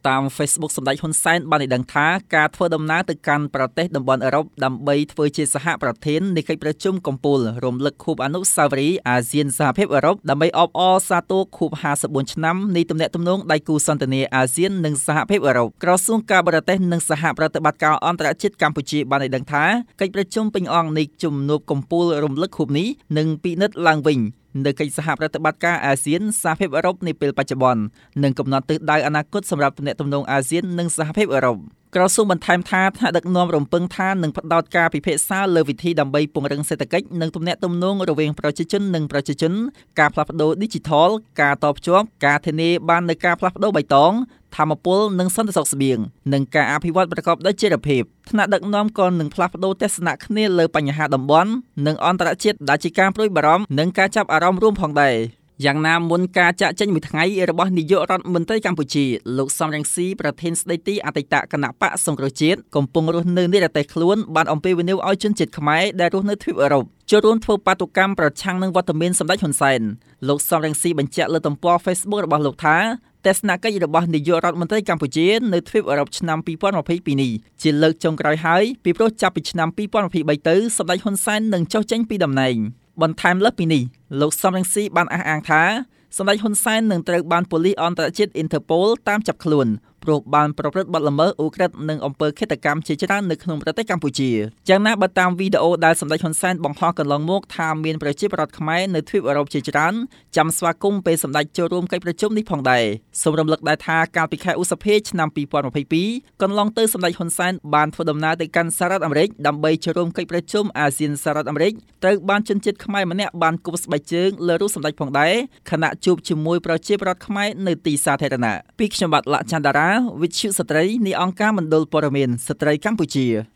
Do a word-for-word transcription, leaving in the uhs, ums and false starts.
តាម Facebook សម្ដេចហ៊ុនសែនបានដឹងថាការធ្វើដំណើរទៅកាន់ប្រទេសតំបន់អឺរ៉ុបដើម្បីធ្វើជាសហប្រធាននៃកិច្ចប្រជុំកំពូលរំលឹកខួបអនុស្សាវរីយ៍អាស៊ានសហភាពអឺរ៉ុបដើម្បីអបអរសាទរខួបห้าสิบสี่ឆ្នាំនៃទំនាក់ទំនងដៃគូសន្ទនាអាស៊ាននិងសហភាពអឺរ៉ុបក្រសួងការបរទេសនិងសហប្រតិបត្តិការអន្តរជាតិកម្ពុជាបានដឹងថាកិច្ចប្រជុំពេញអង្គនៃជំនួបកំពូលរំលឹកខួបនេះនឹងពិនិត្យឡើងវិញនៅកិច្ចសហប្រតិបត្តិការអាស៊ានសហភាពអឺរ៉ុបនាពេលបច្ចុប្បន្ននិងកំណត់ទិសដៅអនាគតសម្រាប់ទំនាក់ទំនងអាស៊ាននិងសហភាពអឺរ៉ុបក្រសួងបន្ថែមថាថ្នាក់ដឹកនាំរំពឹងថានឹងផ្ដោតការពិភាក្សាលើវិធីដើម្បីពង្រឹងសេដ្ឋកិច្ចនិងទំនាក់ទំនងរវាងប្រជាជននិងប្រជាជនការផ្លាស់ប្ដូរ Digital ការតភ្ជាប់ការធានាបាននូវការផ្លាស់ប្ដូរបៃតងធម្មពលនិងសន្តិសុខស្បៀងនិងការអភិវឌ្ឍប្រកបដោយចីរភាពថ្នាក់ដឹកនាំក៏នឹងផ្លាស់ប្ដូរទស្សនៈគ្នាលើបញ្ហាតំបន់និងអន្តរជាតិដែលជាការព្រួយបារម្ភនិងការចាប់អារម្មណ៍រួមផងដែរយ៉ាងណាមុនការចាក់ចេញមួយថ្ងៃរបស់នាយករដ្ឋមន្ត្រីកម្ពុជាលោកសំរងស៊ីប្រធានស្ដីទីអតីតគណៈបកសង្គ្រោះជាតិកំពុងរស់នៅនិរទេសខ្លួនបានអំពាវនាវឲ្យជនជាតិខ្មែរដែលរស់នៅទ្វីបអឺរ៉ុបចូលរួមធ្វើបាតុកម្មប្រឆាំងនឹងវត្តមានសម្ដេចហ៊ុនសែនលោកសំរងស៊ីបញ្ជាក់លើទំព័រ Facebook របស់លោកថាទស្សនកិច្ចរបស់នាយករដ្ឋមន្ត្រីកម្ពុជានៅទ្វីបអឺរ៉ុបឆ្នាំពីរពាន់ยี่สิบពីរនេះជាលើកចុងក្រោយហើយពីព្រោះចាប់ពីឆ្នាំពីរពាន់ยี่สิบ三ទៅសម្ដេចហ៊ុនសែននឹងចុះចេញពីតំណែងបន្ថែមលើសពីនេះលោកសំរងស៊ីបានអះអាងថាសម្ដេចហ៊ុនសែននឹងត្រូវបានប៉ូលីសអន្តរជាតិ Interpol តាមចាប់ខ្លួនព្រោះបានប្រព្រឹត្តបទល្មើសឧក្រិដ្ឋនិងអំពើឃាតកម្មជាច្រើននៅក្នុងប្រទេសកម្ពុជាយ៉ាងណាបើតាមវីដេអូដែលសម្ដេចហ៊ុនសែនបង្ហោះកន្លងមកថាមានប្រជាពលរដ្ឋខ្មែរនៅទ្វីបអឺរ៉ុបជាច្រើនចាំស្វាគមន៍ពេលសម្ដេចចូលរួមកិច្ចប្រជុំនេះផងដែរសូមរំលឹកដែរថាកាលពីខែឧសភាឆ្នាំពីរពាន់ยี่สิบពីរកន្លងទៅសម្ដេចហ៊ុនសែនបានធ្វើដំណើរទៅកាន់សហរដ្ឋអាមេរិកដើម្បីចូលរួមកិច្ចប្រជុំអាស៊ានសហរដ្ឋអាមេរិកត្រូវបានជនជាតិខ្មែរម្នាក់បានគប់ស្បែកជើងលើរូបសម្ដេចផងដែរខណៈជួបជាមួយប្រជាពលរដ្ឋខ្មែរនៅទីសាធារណៈពីខ្ញុំបាទលក្ខចន្ទតារាវិទ្យុស្ត្រីនៃអង្គការមណ្ឌលព័ត៌មានស្ត្រីកម្ពុជា